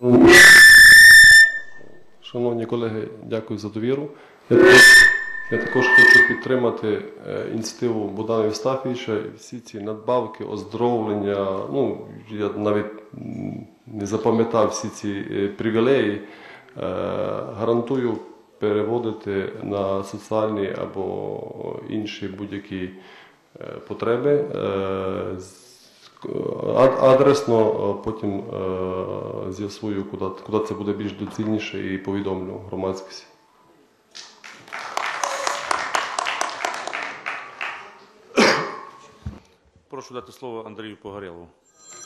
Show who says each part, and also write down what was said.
Speaker 1: Шановні колеги, дякую за довіру. Я також хочу підтримати ініціативу Богдана Євстафійовича. Всі ці надбавки, оздоровлення, я навіть не запам'ятав всі ці привілеї, гарантую переводити на соціальні або інші будь-які потреби. Адресно потім з'ясую, куди це буде більш доцільніше, і повідомлю громадськості.
Speaker 2: Прошу дати слово Андрію Погорєлову.